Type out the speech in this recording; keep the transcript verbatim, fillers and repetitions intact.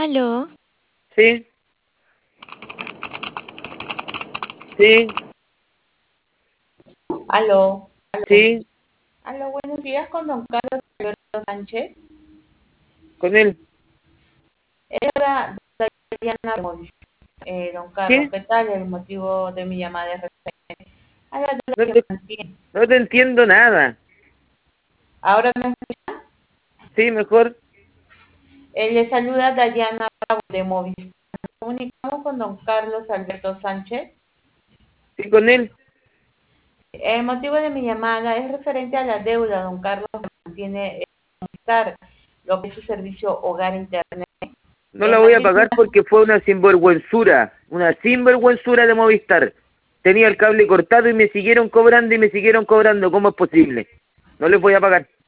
Aló, Sí, sí, Aló, sí, aló, buenos días con don Carlos Alberto Sánchez. con él. Era Diana Móvil. Eh, don Carlos, ¿Qué? ¿qué tal? El motivo de mi llamada es referente a la deuda No que te, mantiene. no te entiendo nada. Ahora me escucha. Sí, mejor. Eh, le saluda Dayana Bravo de Móvil. Nos comunicamos con don Carlos Alberto Sánchez. Sí, con él. El motivo de mi llamada es referente a la deuda, don Carlos, que mantiene eh, Movistar, lo que es su servicio Hogar Internet. No Eh, la voy a mantiene pagar porque fue una sinvergüenzura. Una sinvergüenzura de Movistar. Tenía el cable cortado y me siguieron cobrando y me siguieron cobrando. ¿Cómo es posible? No les voy a pagar.